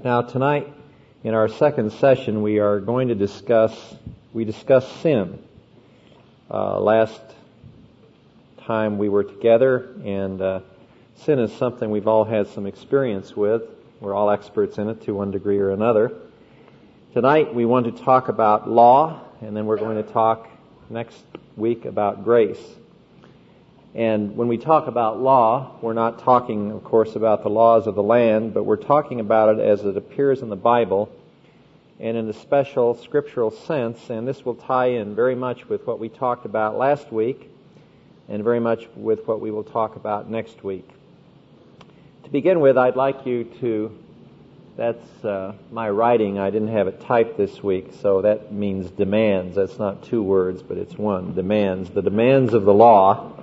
Now tonight, in our second session, we are going to discuss sin. Last time we were together, and sin is something we've all had some experience with. We're all experts in it to one degree or another. Tonight we want to talk about law, and then we're going to talk next week about grace. And when we talk about law, we're not talking, of course, about the laws of the land, but we're talking about it as it appears in the Bible and in a special scriptural sense, and this will tie in very much with what we talked about last week and very much with what we will talk about next week. To begin with, I'd like you to, that's my writing, I didn't have it typed this week, so that means demands. That's not two words, but it's one, demands. The demands of the law.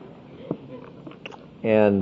And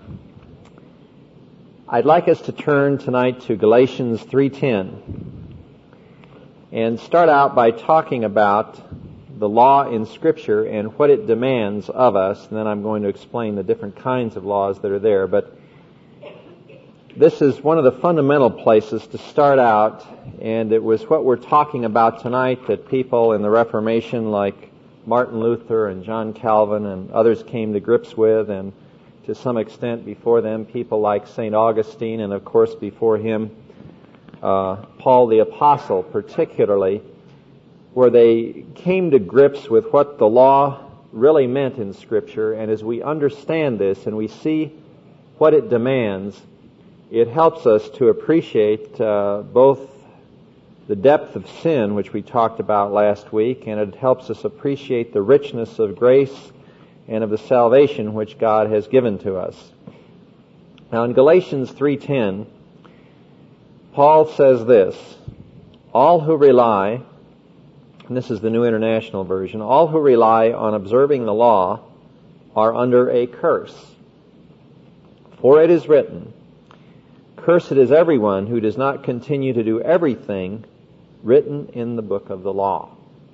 I'd like us to turn tonight to Galatians 3:10 and start out by talking about the law in Scripture and what it demands of us, and then I'm going to explain the different kinds of laws that are there. But this is one of the fundamental places to start out, and it was what we're talking about tonight that people in the Reformation like Martin Luther and John Calvin and others came to grips with, and to some extent before them, people like St. Augustine, and of course before him, Paul the Apostle particularly, where they came to grips with what the law really meant in Scripture. And as we understand this and we see what it demands, it helps us to appreciate both the depth of sin, which we talked about last week, and it helps us appreciate the richness of grace and of the salvation which God has given to us. Now in Galatians 3:10, Paul says this, all who rely, and this is the New International Version, all who rely on observing the law are under a curse. For it is written, cursed is everyone who does not continue to do everything written in the book of the law.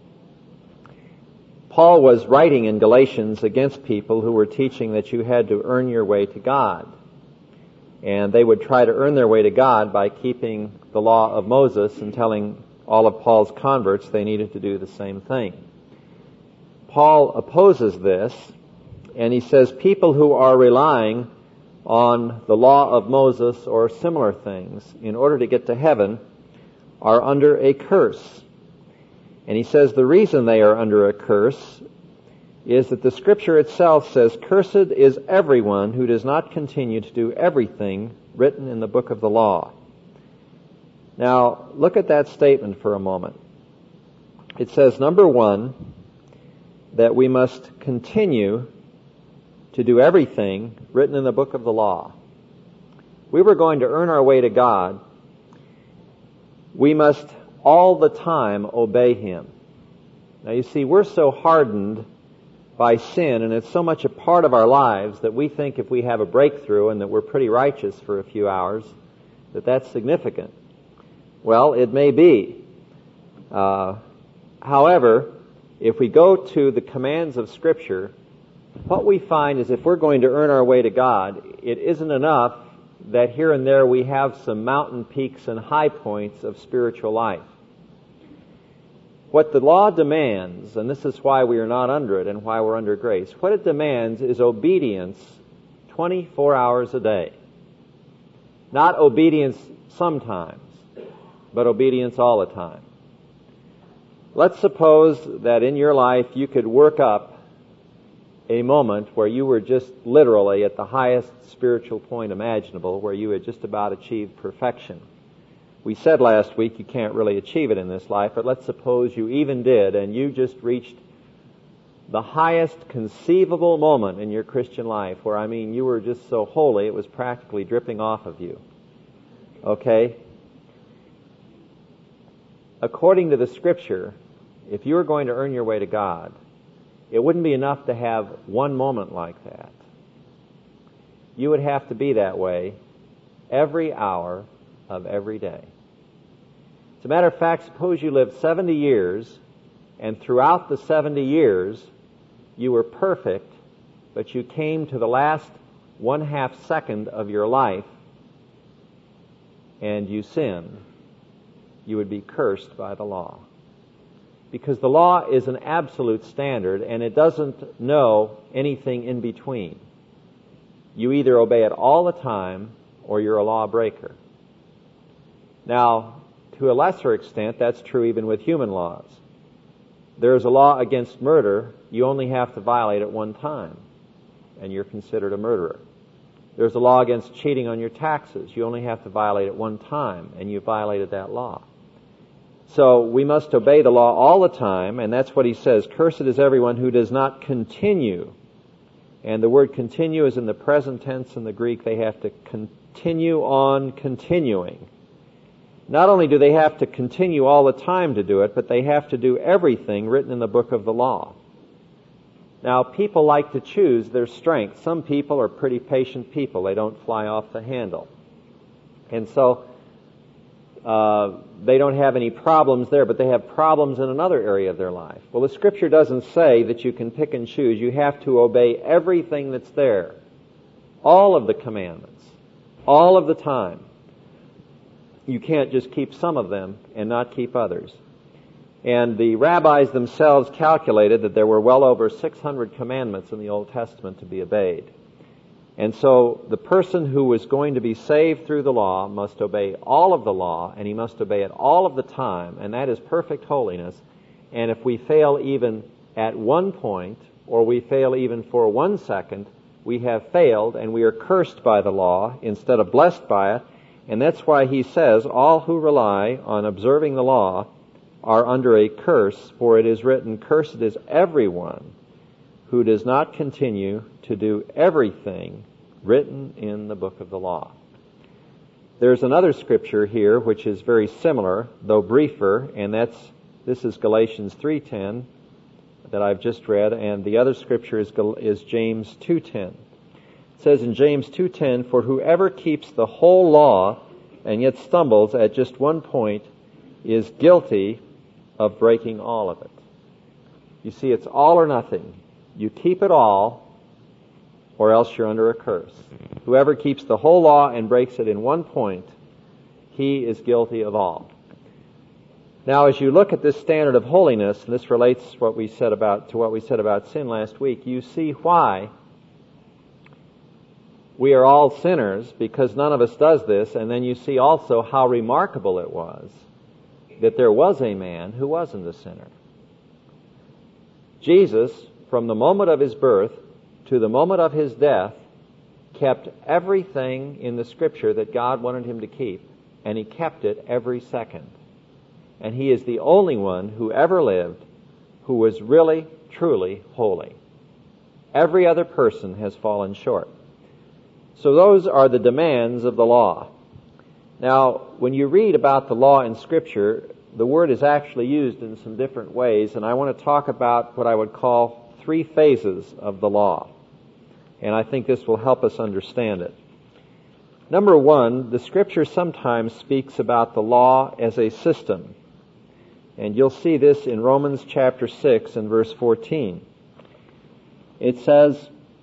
Paul was writing in Galatians against people who were teaching that you had to earn your way to God. And they would try to earn their way to God by keeping the law of Moses and telling all of Paul's converts they needed to do the same thing. Paul opposes this, and he says people who are relying on the law of Moses or similar things in order to get to heaven are under a curse. And he says the reason they are under a curse is that the Scripture itself says, cursed is everyone who does not continue to do everything written in the book of the law. Now, look at that statement for a moment. It says, number one, that we must continue to do everything written in the book of the law. We were going to earn our way to God. We must all the time obey Him. Now you see, we're so hardened by sin, and it's so much a part of our lives that we think if we have a breakthrough and that we're pretty righteous for a few hours, that that's significant. Well, it may be. However, if we go to the commands of Scripture, what we find is if we're going to earn our way to God, it isn't enough that here and there we have some mountain peaks and high points of spiritual life. What the law demands, and this is why we are not under it and why we're under grace, what it demands is obedience 24 hours a day. Not obedience sometimes, but obedience all the time. Let's suppose that in your life you could work up a moment where you were just literally at the highest spiritual point imaginable, where you had just about achieved perfection. We said last week you can't really achieve it in this life, but let's suppose you even did, and you just reached the highest conceivable moment in your Christian life, where, you were just so holy it was practically dripping off of you. Okay? According to the Scripture, if you were going to earn your way to God, it wouldn't be enough to have one moment like that. You would have to be that way every hour of every day. As a matter of fact, suppose you lived 70 years, and throughout the 70 years, you were perfect, but you came to the last 1/2 second of your life, and you sin, you would be cursed by the law. Because the law is an absolute standard, and it doesn't know anything in between. You either obey it all the time, or you're a lawbreaker. Now, to a lesser extent, that's true even with human laws. There is a law against murder. You only have to violate it one time, and you're considered a murderer. There's a law against cheating on your taxes. You only have to violate it one time, and you violated that law. So we must obey the law all the time, and that's what he says. Cursed is everyone who does not continue. And the word continue is in the present tense in the Greek. They have to continue on continuing. Not only do they have to continue all the time to do it, but they have to do everything written in the book of the law. Now, people like to choose their strength. Some people are pretty patient people. They don't fly off the handle. And so they don't have any problems there, but they have problems in another area of their life. Well, the Scripture doesn't say that you can pick and choose. You have to obey everything that's there. All of the commandments. All of the time. You can't just keep some of them and not keep others. And the rabbis themselves calculated that there were well over 600 commandments in the Old Testament to be obeyed. And so the person who was going to be saved through the law must obey all of the law, and he must obey it all of the time, and that is perfect holiness. And if we fail even at one point, or we fail even for 1 second, we have failed, and we are cursed by the law instead of blessed by it. And that's why he says, all who rely on observing the law are under a curse, for it is written, cursed is everyone who does not continue to do everything written in the book of the law. There's another scripture here which is very similar, though briefer, and this is Galatians 3:10 that I've just read, and the other scripture is James 2:10. It says in James 2:10, for whoever keeps the whole law and yet stumbles at just one point is guilty of breaking all of it. You see, it's all or nothing. You keep it all, or else you're under a curse. Whoever keeps the whole law and breaks it in one point, he is guilty of all. Now, as you look at this standard of holiness, and this relates to what we said about sin last week, you see why we are all sinners, because none of us does this, and then you see also how remarkable it was that there was a man who wasn't a sinner. Jesus, from the moment of his birth to the moment of his death, kept everything in the Scripture that God wanted him to keep, and he kept it every second. And he is the only one who ever lived who was really, truly holy. Every other person has fallen short. So those are the demands of the law. Now, when you read about the law in Scripture, the word is actually used in some different ways, and I want to talk about what I would call 3 phases of the law. And I think this will help us understand it. Number 1, the Scripture sometimes speaks about the law as a system. And you'll see this in Romans chapter 6 and verse 14. It says,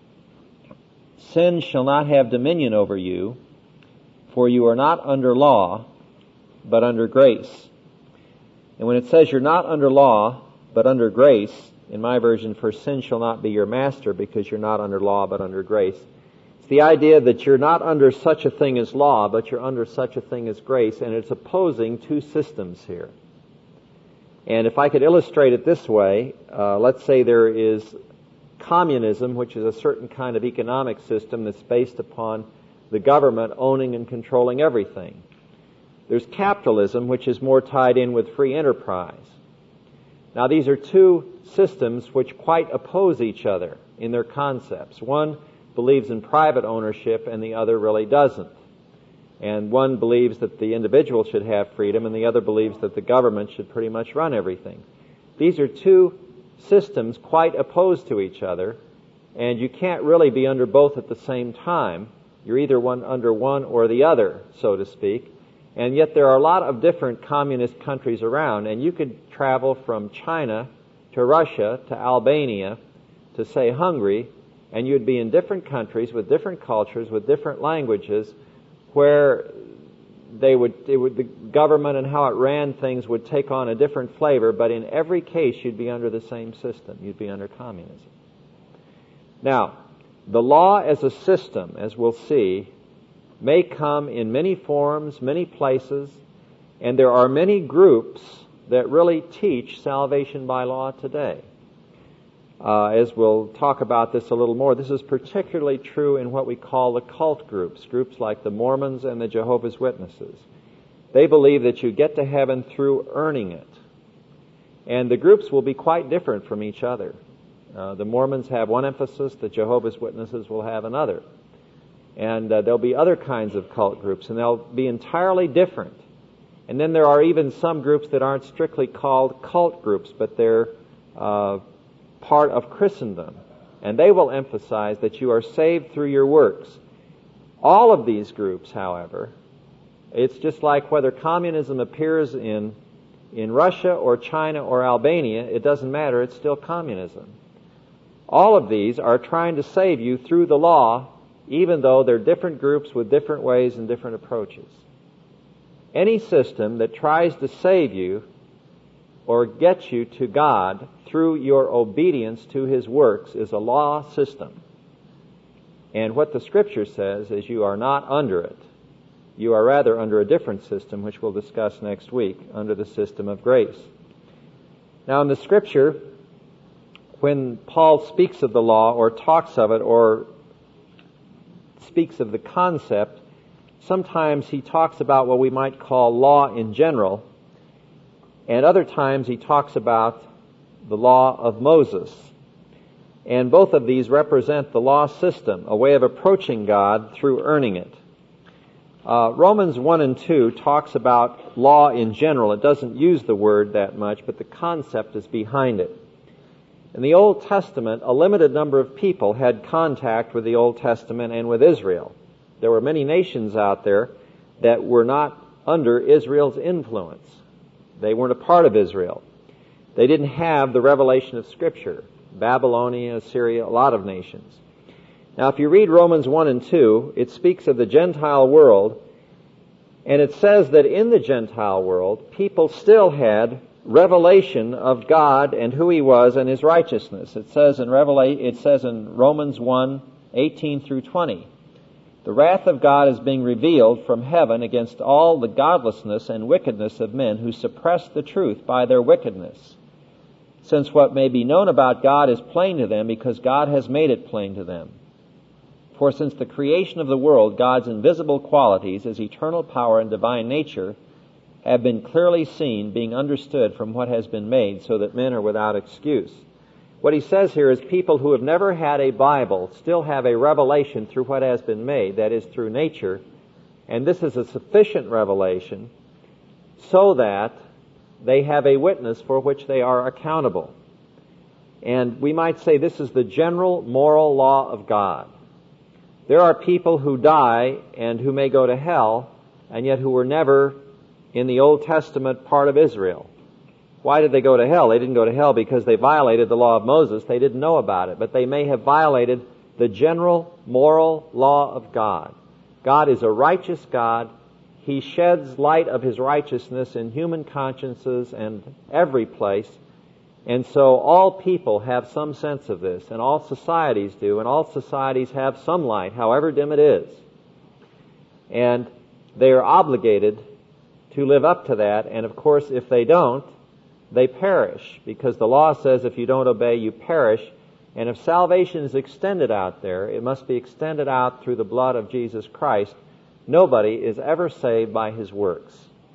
sin shall not have dominion over you, for you are not under law, but under grace. And when it says you're not under law, but under grace, in my version, for sin shall not be your master, because you're not under law, but under grace. It's the idea that you're not under such a thing as law, but you're under such a thing as grace, and it's opposing 2 systems here. And if I could illustrate it this way, let's say there is communism, which is a certain kind of economic system that's based upon the government owning and controlling everything. There's capitalism, which is more tied in with free enterprise. Now, these are 2 systems which quite oppose each other in their concepts. One believes in private ownership and the other really doesn't. And one believes that the individual should have freedom and the other believes that the government should pretty much run everything. These are 2 systems quite opposed to each other, and you can't really be under both at the same time. You're either under one or the other, so to speak. And yet there are a lot of different communist countries around, and you could travel from China to Russia to Albania to, say, Hungary, and you'd be in different countries with different cultures, with different languages, where the government and how it ran things would take on a different flavor, but in every case you'd be under the same system. You'd be under communism. Now, the law as a system, as we'll see, may come in many forms, many places, and there are many groups that really teach salvation by law today. As we'll talk about this a little more, this is particularly true in what we call the cult groups like the Mormons and the Jehovah's Witnesses. They believe that you get to heaven through earning it. And the groups will be quite different from each other. The Mormons have one emphasis, the Jehovah's Witnesses will have another. And there'll be other kinds of cult groups, and they'll be entirely different. And then there are even some groups that aren't strictly called cult groups, but they're part of Christendom. And they will emphasize that you are saved through your works. All of these groups, however, it's just like whether communism appears in Russia or China or Albania, it doesn't matter, it's still communism. All of these are trying to save you through the law, even though they're different groups with different ways and different approaches. Any system that tries to save you or get you to God through your obedience to His works is a law system. And what the Scripture says is you are not under it. You are rather under a different system, which we'll discuss next week, under the system of grace. Now in the Scripture, when Paul speaks of the law or talks of it or speaks of the concept, sometimes he talks about what we might call law in general, and other times he talks about the law of Moses. And both of these represent the law system, a way of approaching God through earning it. Romans 1 and 2 talks about law in general. It doesn't use the word that much, but the concept is behind it. In the Old Testament, a limited number of people had contact with the Old Testament and with Israel. There were many nations out there that were not under Israel's influence. They weren't a part of Israel. They didn't have the revelation of Scripture. Babylonia, Assyria, a lot of nations. Now, if you read Romans 1 and 2, it speaks of the Gentile world, and it says that in the Gentile world, people still had revelation of God and who He was and His righteousness. It says in Romans 1, 18 through 20, the wrath of God is being revealed from heaven against all the godlessness and wickedness of men who suppress the truth by their wickedness. Since what may be known about God is plain to them because God has made it plain to them. For since the creation of the world, God's invisible qualities, His eternal power and divine nature, have been clearly seen, being understood from what has been made, so that men are without excuse. What he says here is people who have never had a Bible still have a revelation through what has been made, that is, through nature, and this is a sufficient revelation so that they have a witness for which they are accountable. And we might say this is the general moral law of God. There are people who die and who may go to hell, and yet who were never in the Old Testament part of Israel. Why did they go to hell? They didn't go to hell because they violated the law of Moses. They didn't know about it, but they may have violated the general moral law of God. God is a righteous God. He sheds light of His righteousness in human consciences and every place. And so all people have some sense of this, and all societies do, and all societies have some light, however dim it is. And they are obligated to live up to that, and of course if they don't, they perish, because the law says if you don't obey, you perish. And if salvation is extended out there, it must be extended out through the blood of Jesus Christ. Nobody is ever saved by his works.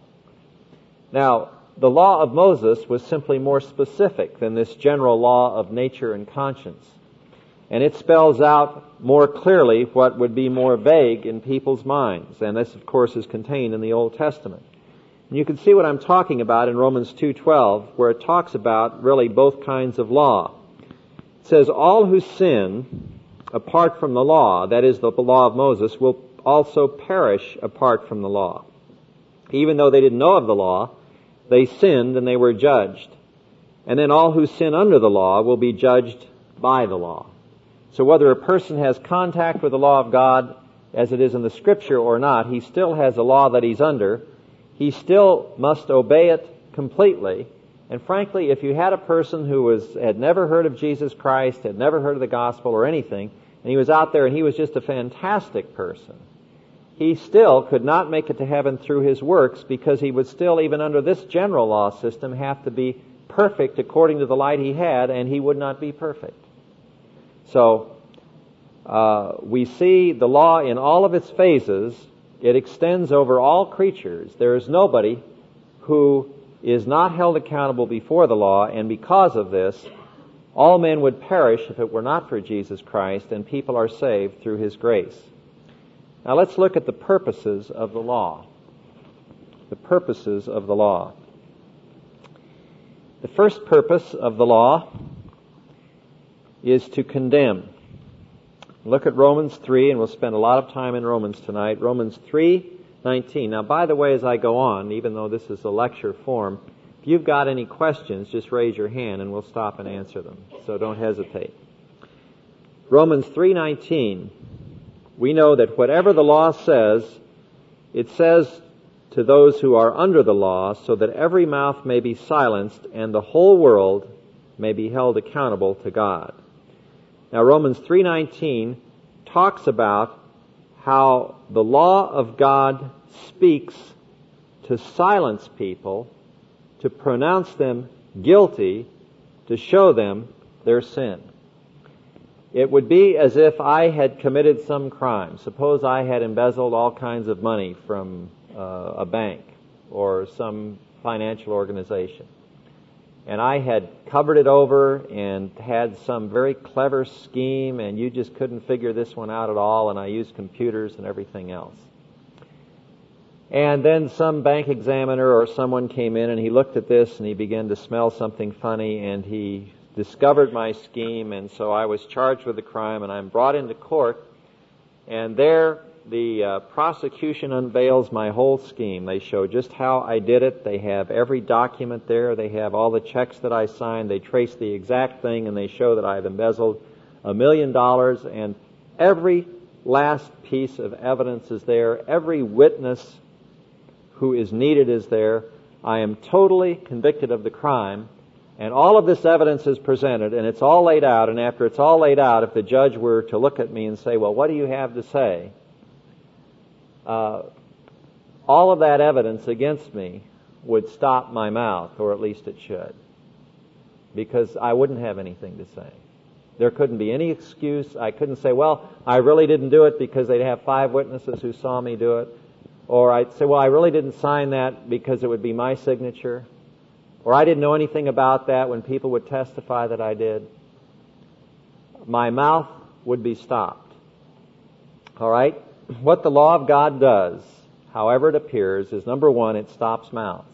Now, the law of Moses was simply more specific than this general law of nature and conscience. And it spells out more clearly what would be more vague in people's minds. And this, of course, is contained in the Old Testament. And you can see what I'm talking about in Romans 2:12, where it talks about really both kinds of law. It says, all who sin apart from the law, that is the law of Moses, will also perish apart from the law. Even though they didn't know of the law, they sinned and they were judged. And then all who sin under the law will be judged by the law. So whether a person has contact with the law of God as it is in the Scripture or not, he still has a law that he's under. He still must obey it completely. And frankly, if you had a person who had never heard of Jesus Christ, had never heard of the gospel or anything, and he was out there and he was just a fantastic person, he still could not make it to heaven through his works, because he would still, even under this general law system, have to be perfect according to the light he had, and he would not be perfect. So, we see the law in all of its phases. It extends over all creatures. There is nobody who is not held accountable before the law, and because of this, all men would perish if it were not for Jesus Christ, and people are saved through His grace. Now let's look at the purposes of the law. The purposes of the law. The first purpose of the law is to condemn. Look at Romans 3, and we'll spend a lot of time in Romans tonight. Romans 3:19. Now, by the way, as I go on, even though this is a lecture form, if you've got any questions, just raise your hand and we'll stop and answer them. So don't hesitate. Romans 3:19. We know that whatever the law says, it says to those who are under the law, so that every mouth may be silenced and the whole world may be held accountable to God. Now, Romans 3:19 talks about how the law of God speaks to silence people, to pronounce them guilty, to show them their sin. It would be as if I had committed some crime. Suppose I had embezzled all kinds of money from a bank or some financial organization, and I had covered it over and had some very clever scheme, and you just couldn't figure this one out at all, and I used computers and everything else. And then some bank examiner or someone came in and he looked at this and he began to smell something funny, and he discovered my scheme, and so I was charged with the crime, and I'm brought into court, and there the prosecution unveils my whole scheme. They show just how I did it. They have every document there. They have all the checks that I signed. They trace the exact thing, and they show that I've embezzled $1 million, and every last piece of evidence is there. Every witness who is needed is there. I am totally convicted of the crime, and all of this evidence is presented, and it's all laid out, and after it's all laid out, if the judge were to look at me and say, well, what do you have to say? All of that evidence against me would stop my mouth, or at least it should, because I wouldn't have anything to say. There couldn't be any excuse. I couldn't say, well, I really didn't do it, because they'd have 5 witnesses who saw me do it. Or I'd say, well, I really didn't sign that because it would be my signature. Or I didn't know anything about that when people would testify that I did. My mouth would be stopped. All right? What the law of God does, however it appears, is number one, it stops mouths.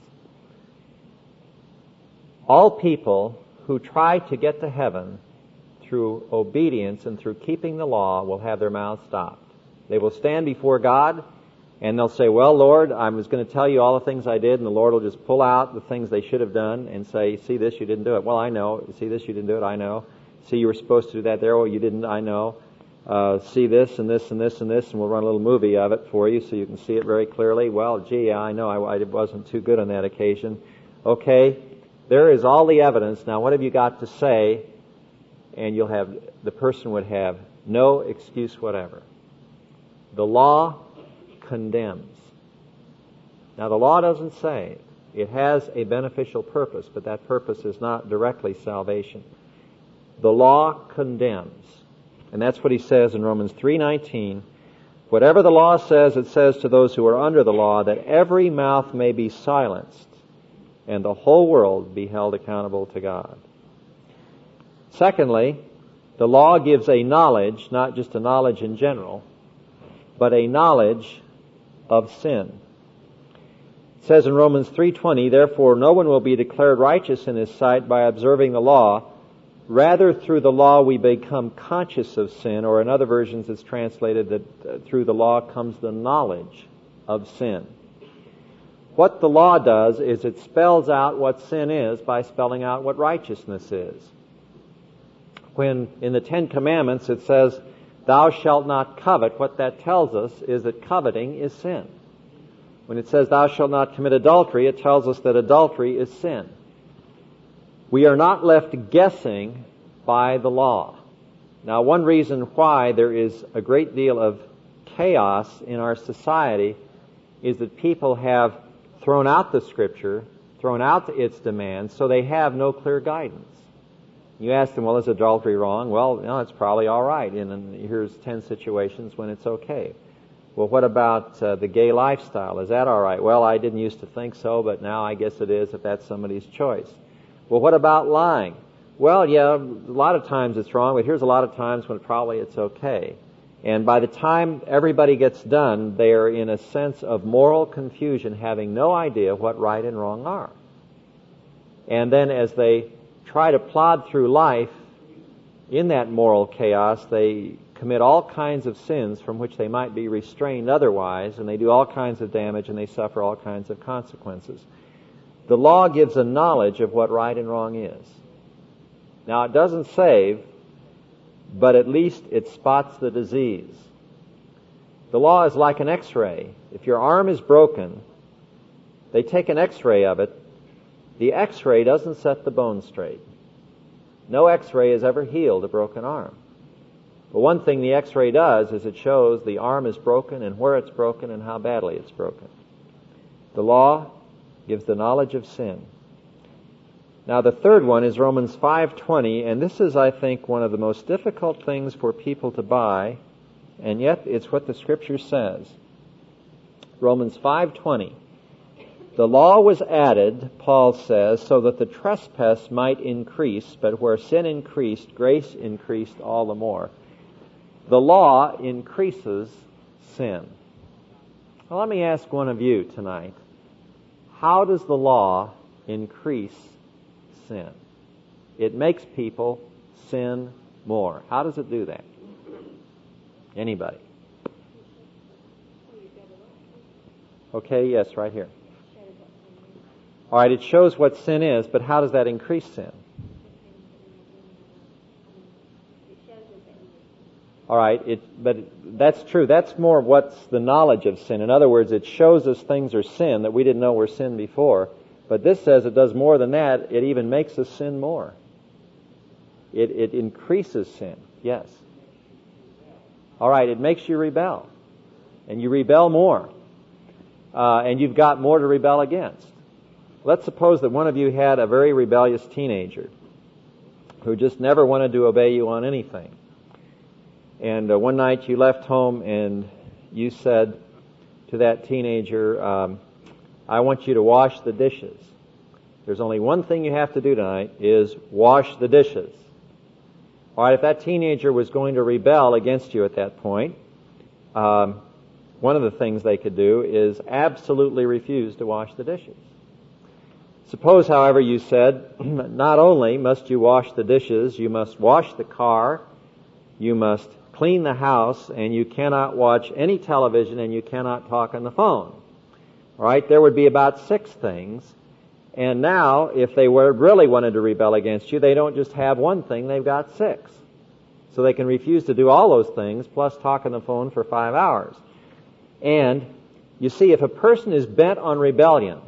All people who try to get to heaven through obedience and through keeping the law will have their mouths stopped. They will stand before God and they'll say, well, Lord, I was going to tell you all the things I did, and the Lord will just pull out the things they should have done and say, see this, you didn't do it. Well, I know. See this, you didn't do it. I know. See, you were supposed to do that there. Well, you didn't. I know. See this and this and this and this, and we'll run a little movie of it for you so you can see it very clearly. Well, gee, I know I wasn't too good on that occasion. Okay, there is all the evidence. Now, what have you got to say? And the person would have no excuse whatever. The law condemns. Now, the law doesn't say. It has a beneficial purpose, but that purpose is not directly salvation. The law condemns. And that's what he says in Romans 3:19. Whatever the law says, it says to those who are under the law, that every mouth may be silenced and the whole world be held accountable to God. Secondly, the law gives a knowledge, not just a knowledge in general, but a knowledge of sin. It says in Romans 3:20, therefore no one will be declared righteous in his sight by observing the law. Rather, through the law we become conscious of sin, or in other versions it's translated that through the law comes the knowledge of sin. What the law does is it spells out what sin is by spelling out what righteousness is. When in the Ten Commandments it says, thou shalt not covet, what that tells us is that coveting is sin. When it says thou shalt not commit adultery, it tells us that adultery is sin. We are not left guessing by the law. Now, one reason why there is a great deal of chaos in our society is that people have thrown out the Scripture, thrown out its demands, so they have no clear guidance. You ask them, well, is adultery wrong? Well, no, it's probably all right. And here's 10 situations when it's okay. Well, what about the gay lifestyle? Is that all right? Well, I didn't used to think so, but now I guess it is if that's somebody's choice. Well, what about lying? Well, yeah, a lot of times it's wrong, but here's a lot of times when probably it's okay. And by the time everybody gets done, they are in a sense of moral confusion, having no idea what right and wrong are. And then as they try to plod through life in that moral chaos, they commit all kinds of sins from which they might be restrained otherwise, and they do all kinds of damage and they suffer all kinds of consequences. The law gives a knowledge of what right and wrong is. Now, it doesn't save, but at least it spots the disease. The law is like an x-ray. If your arm is broken, they take an x-ray of it. The x-ray doesn't set the bone straight. No x-ray has ever healed a broken arm. But one thing the x-ray does is it shows the arm is broken and where it's broken and how badly it's broken. The law gives the knowledge of sin. Now, the third one is Romans 5:20, and this is, I think, one of the most difficult things for people to buy, and yet it's what the Scripture says. Romans 5:20. The law was added, Paul says, so that the trespass might increase, but where sin increased, grace increased all the more. The law increases sin. Well, let me ask one of you tonight. How does the law increase sin? It makes people sin more. How does it do that? Anybody? Okay, yes, right here. All right, it shows what sin is, but how does that increase sin? All right, but that's true. That's more what's the knowledge of sin. In other words, it shows us things are sin that we didn't know were sin before. But this says it does more than that. It even makes us sin more. It increases sin. Yes. All right, it makes you rebel. And you rebel more. And you've got more to rebel against. Let's suppose that one of you had a very rebellious teenager who just never wanted to obey you on anything. And one night you left home and you said to that teenager, I want you to wash the dishes. There's only one thing you have to do tonight is wash the dishes. All right, if that teenager was going to rebel against you at that point, one of the things they could do is absolutely refuse to wash the dishes. Suppose, however, you said, not only must you wash the dishes, you must wash the car, you must clean the house, and you cannot watch any television, and you cannot talk on the phone. All right, there would be about 6 things. And now, if they really wanted to rebel against you, they don't just have one thing, they've got 6. So they can refuse to do all those things, plus talk on the phone for 5 hours. And, you see, if a person is bent on rebellion,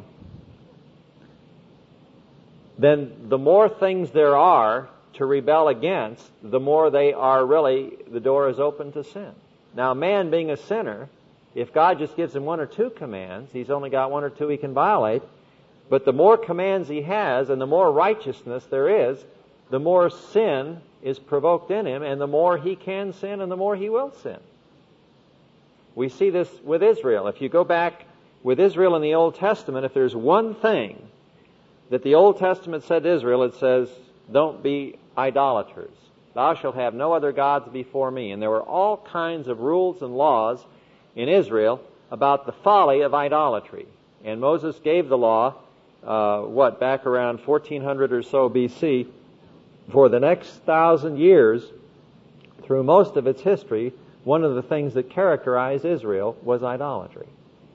then the more things there are to rebel against, the more they are really, the door is open to sin. Now, man being a sinner, if God just gives him 1 or 2 commands, he's only got 1 or 2 he can violate. But the more commands he has and the more righteousness there is, the more sin is provoked in him and the more he can sin and the more he will sin. We see this with Israel. If you go back with Israel in the Old Testament, if there's one thing that the Old Testament said to Israel, it says, don't be idolaters. Thou shalt have no other gods before me. And there were all kinds of rules and laws in Israel about the folly of idolatry. And Moses gave the law, back around 1400 or so BC. For the next 1,000 years, through most of its history, one of the things that characterized Israel was idolatry.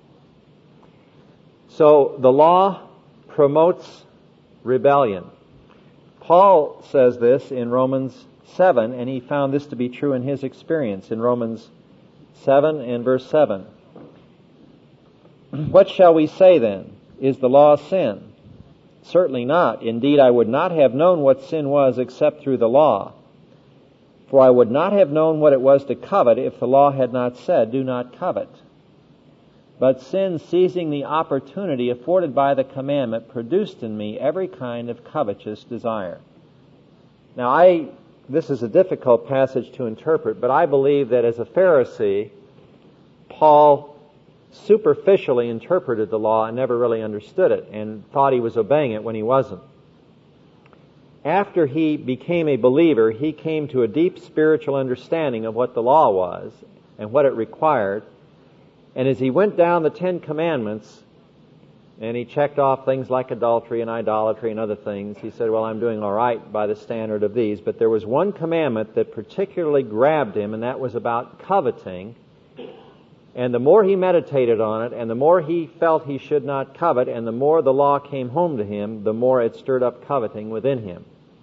So the law promotes rebellion. Paul says this in Romans 7, and he found this to be true in his experience in Romans 7 and verse 7. What shall we say then? Is the law sin? Certainly not. Indeed, I would not have known what sin was except through the law. For I would not have known what it was to covet if the law had not said, do not covet. But sin, seizing the opportunity afforded by the commandment, produced in me every kind of covetous desire. Now, this is a difficult passage to interpret, but I believe that as a Pharisee, Paul superficially interpreted the law and never really understood it and thought he was obeying it when he wasn't. After he became a believer, he came to a deep spiritual understanding of what the law was and what it required. And as he went down the 10 Commandments, and he checked off things like adultery and idolatry and other things, he said, well, I'm doing all right by the standard of these. But there was one commandment that particularly grabbed him, and that was about coveting. And the more he meditated on it, and the more he felt he should not covet, and the more the law came home to him, the more it stirred up coveting within him.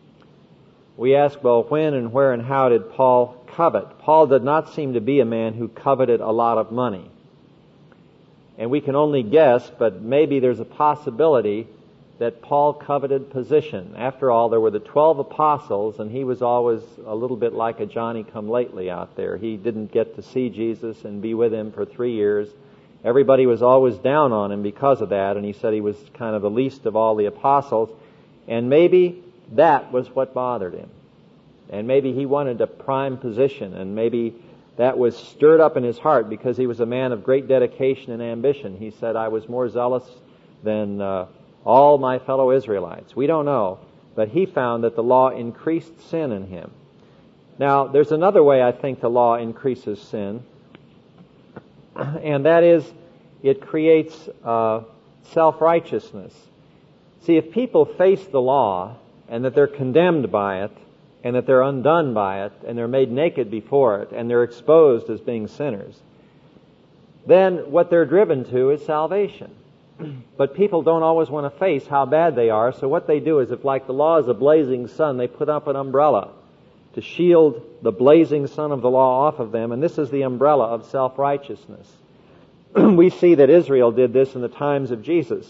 We ask, well, when and where and how did Paul covet? Paul did not seem to be a man who coveted a lot of money. And we can only guess, but maybe there's a possibility that Paul coveted position. After all, there were the 12 apostles, and he was always a little bit like a Johnny-come-lately out there. He didn't get to see Jesus and be with him for 3 years. Everybody was always down on him because of that, and he said he was kind of the least of all the apostles. And maybe that was what bothered him. And maybe he wanted a prime position, and maybe that was stirred up in his heart because he was a man of great dedication and ambition. He said, I was more zealous than all my fellow Israelites. We don't know, but he found that the law increased sin in him. Now, there's another way I think the law increases sin, and that is it creates self-righteousness. See, if people face the law and that they're condemned by it, and that they're undone by it, and they're made naked before it, and they're exposed as being sinners, then what they're driven to is salvation. But people don't always want to face how bad they are, so what they do is, if like the law is a blazing sun, they put up an umbrella to shield the blazing sun of the law off of them, and this is the umbrella of self-righteousness. We see that Israel did this in the times of Jesus.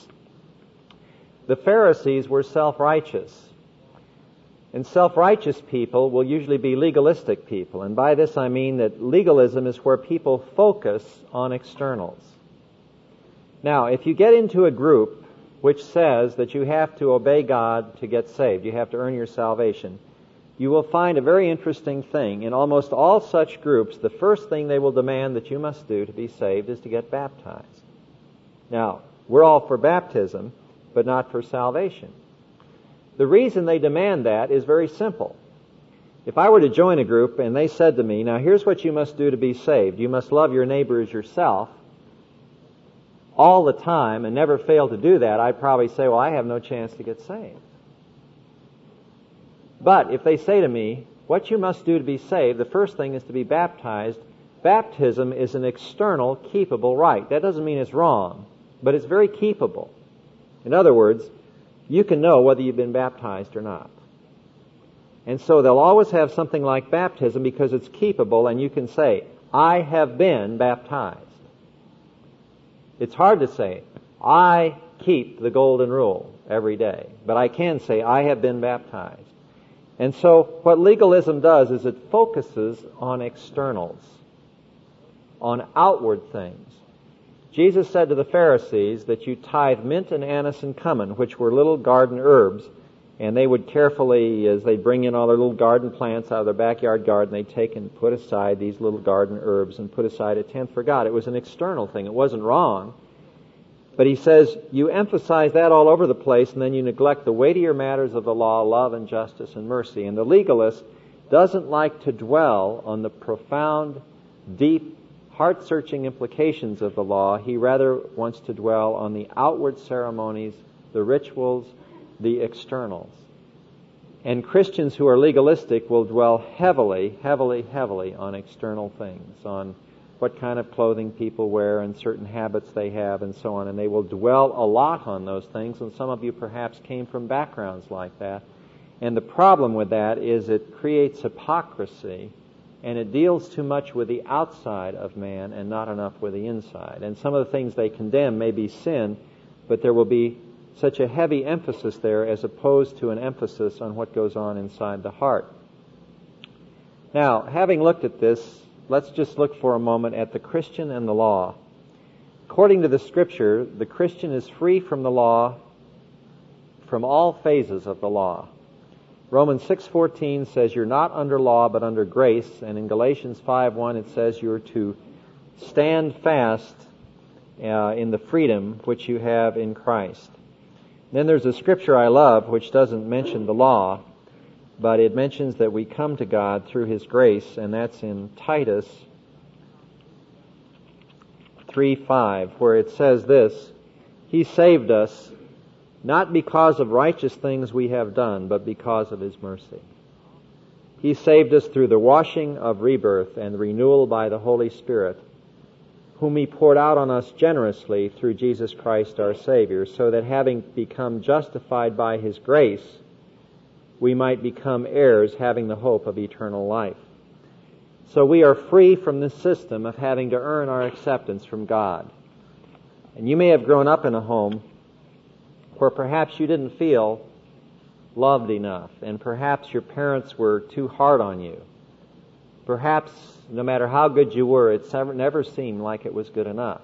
The Pharisees were self-righteous. And self-righteous people will usually be legalistic people. And by this I mean that legalism is where people focus on externals. Now, if you get into a group which says that you have to obey God to get saved, you have to earn your salvation, you will find a very interesting thing. In almost all such groups, the first thing they will demand that you must do to be saved is to get baptized. Now, we're all for baptism, but not for salvation. The reason they demand that is very simple. If I were to join a group and they said to me, now here's what you must do to be saved. You must love your neighbor as yourself all the time and never fail to do that, I'd probably say, well, I have no chance to get saved. But if they say to me, what you must do to be saved, the first thing is to be baptized. Baptism is an external, keepable rite. That doesn't mean it's wrong, but it's very keepable. In other words, you can know whether you've been baptized or not. And so they'll always have something like baptism because it's keepable, and you can say, I have been baptized. It's hard to say, I keep the golden rule every day, but I can say, I have been baptized. And so what legalism does is it focuses on externals, on outward things. Jesus said to the Pharisees that you tithe mint and anise and cumin, which were little garden herbs, and they would carefully, as they bring in all their little garden plants out of their backyard garden, they'd take and put aside these little garden herbs and put aside a tenth for God. It was an external thing. It wasn't wrong. But he says, you emphasize that all over the place, and then you neglect the weightier matters of the law, love and justice and mercy. And the legalist doesn't like to dwell on the profound, deep, heart-searching implications of the law. He rather wants to dwell on the outward ceremonies, the rituals, the externals. And Christians who are legalistic will dwell heavily, heavily, heavily on external things, on what kind of clothing people wear and certain habits they have and so on. And they will dwell a lot on those things, and some of you perhaps came from backgrounds like that. And the problem with that is it creates hypocrisy, and it deals too much with the outside of man and not enough with the inside. And some of the things they condemn may be sin, but there will be such a heavy emphasis there as opposed to an emphasis on what goes on inside the heart. Now, having looked at this, let's just look for a moment at the Christian and the law. According to the Scripture, the Christian is free from the law, from all phases of the law. Romans 6:14 says you're not under law but under grace, and in Galatians 5:1 it says you're to stand fast in the freedom which you have in Christ. Then there's a scripture I love which doesn't mention the law, but it mentions that we come to God through His grace, and that's in Titus 3:5, where it says this, He saved us not because of righteous things we have done, but because of His mercy. He saved us through the washing of rebirth and the renewal by the Holy Spirit, whom He poured out on us generously through Jesus Christ our Savior, so that having become justified by His grace, we might become heirs, having the hope of eternal life. So we are free from the system of having to earn our acceptance from God. And you may have grown up in a home where perhaps you didn't feel loved enough, and perhaps your parents were too hard on you. Perhaps no matter how good you were, it never seemed like it was good enough.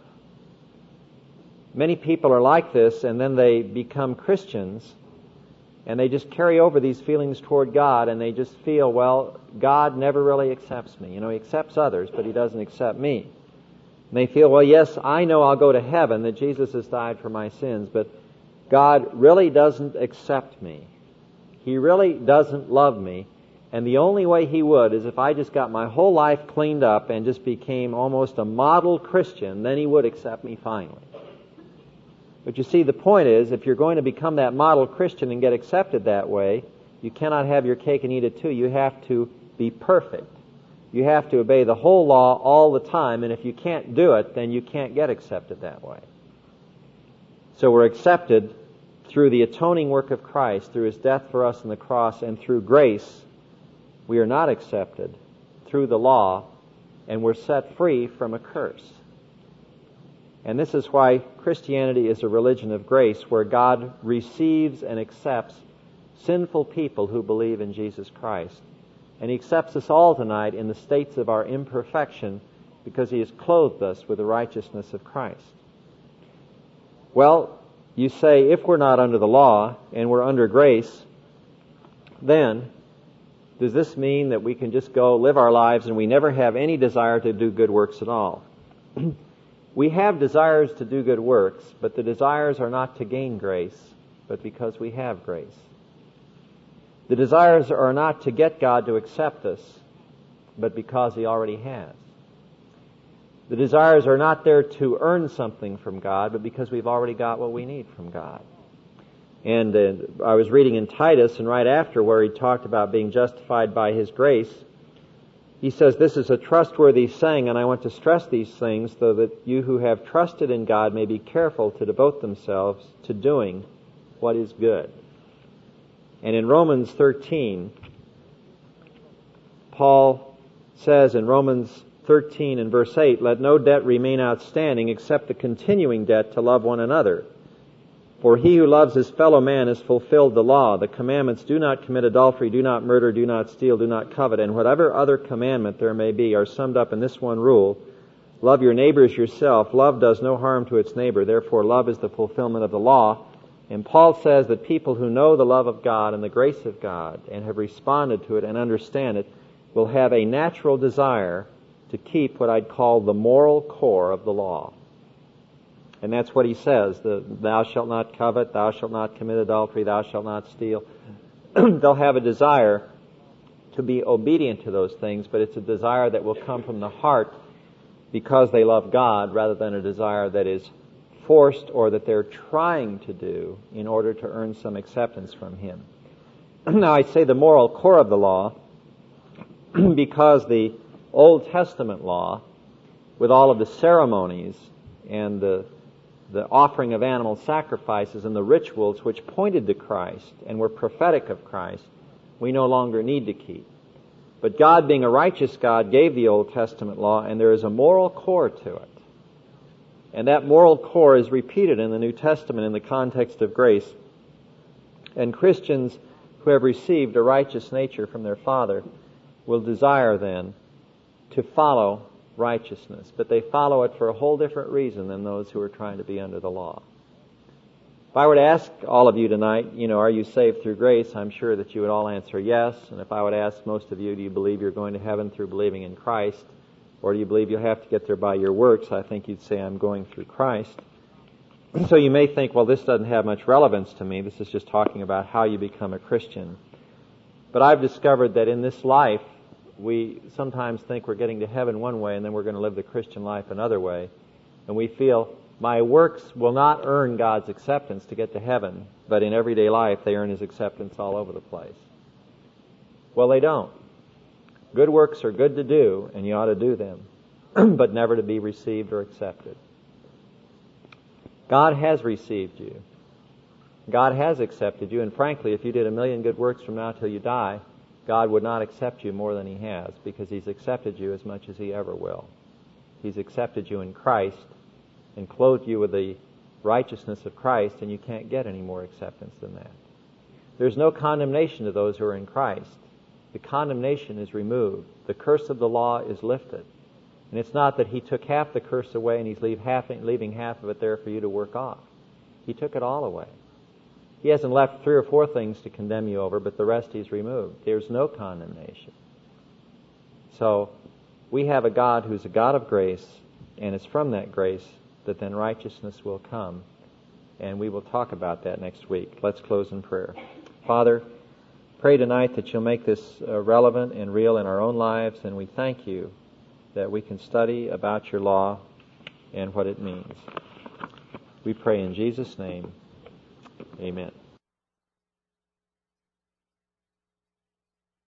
Many people are like this, and then they become Christians, and they just carry over these feelings toward God, and they just feel, well, God never really accepts me. He accepts others, but He doesn't accept me. And they feel, well, yes, I know I'll go to heaven, that Jesus has died for my sins, but God really doesn't accept me. He really doesn't love me. And the only way He would is if I just got my whole life cleaned up and just became almost a model Christian, then He would accept me finally. But you see, the point is, if you're going to become that model Christian and get accepted that way, you cannot have your cake and eat it too. You have to be perfect. You have to obey the whole law all the time, and if you can't do it, then you can't get accepted that way. So we're accepted through the atoning work of Christ, through His death for us on the cross, and through grace. We are not accepted through the law, and we're set free from a curse. And this is why Christianity is a religion of grace, where God receives and accepts sinful people who believe in Jesus Christ. And He accepts us all tonight in the states of our imperfection, because He has clothed us with the righteousness of Christ. Well, you say, if we're not under the law and we're under grace, then does this mean that we can just go live our lives and we never have any desire to do good works at all? We have desires to do good works, but the desires are not to gain grace, but because we have grace. The desires are not to get God to accept us, but because He already has. The desires are not there to earn something from God, but because we've already got what we need from God. And I was reading in Titus, and right after where he talked about being justified by His grace, he says, this is a trustworthy saying, and I want to stress these things so that you who have trusted in God may be careful to devote themselves to doing what is good. And in Romans 13, Paul says in Romans 13 and verse 8, let no debt remain outstanding except the continuing debt to love one another. For he who loves his fellow man has fulfilled the law. The commandments, do not commit adultery, do not murder, do not steal, do not covet, and whatever other commandment there may be are summed up in this one rule. Love your neighbor as yourself. Love does no harm to its neighbor. Therefore, love is the fulfillment of the law. And Paul says that people who know the love of God and the grace of God and have responded to it and understand it will have a natural desire to keep what I'd call the moral core of the law. And that's what he says, thou shalt not covet, thou shalt not commit adultery, thou shalt not steal. They'll have a desire to be obedient to those things, but it's a desire that will come from the heart because they love God rather than a desire that is forced or that they're trying to do in order to earn some acceptance from Him. Now I say the moral core of the law because the Old Testament law, with all of the ceremonies and the offering of animal sacrifices and the rituals which pointed to Christ and were prophetic of Christ, we no longer need to keep. But God, being a righteous God, gave the Old Testament law, and there is a moral core to it. And that moral core is repeated in the New Testament in the context of grace. And Christians who have received a righteous nature from their Father will desire then to follow righteousness. But they follow it for a whole different reason than those who are trying to be under the law. If I were to ask all of you tonight, are you saved through grace? I'm sure that you would all answer yes. And if I would ask most of you, do you believe you're going to heaven through believing in Christ? Or do you believe you'll have to get there by your works? I think you'd say, I'm going through Christ. So you may think, well, this doesn't have much relevance to me. This is just talking about how you become a Christian. But I've discovered that in this life, we sometimes think we're getting to heaven one way and then we're going to live the Christian life another way. And we feel, my works will not earn God's acceptance to get to heaven, but in everyday life they earn His acceptance all over the place. Well, they don't. Good works are good to do, and you ought to do them, but never to be received or accepted. God has received you. God has accepted you, and frankly, if you did 1,000,000 good works from now till you die, God would not accept you more than He has, because He's accepted you as much as He ever will. He's accepted you in Christ and clothed you with the righteousness of Christ, and you can't get any more acceptance than that. There's no condemnation to those who are in Christ. The condemnation is removed. The curse of the law is lifted. And it's not that He took half the curse away and He's leaving half of it there for you to work off. He took it all away. He hasn't left 3 or 4 things to condemn you over, but the rest He's removed. There's no condemnation. So we have a God who's a God of grace, and it's from that grace that then righteousness will come. And we will talk about that next week. Let's close in prayer. Father, pray tonight that You'll make this relevant and real in our own lives, and we thank You that we can study about Your law and what it means. We pray in Jesus' name. Amen.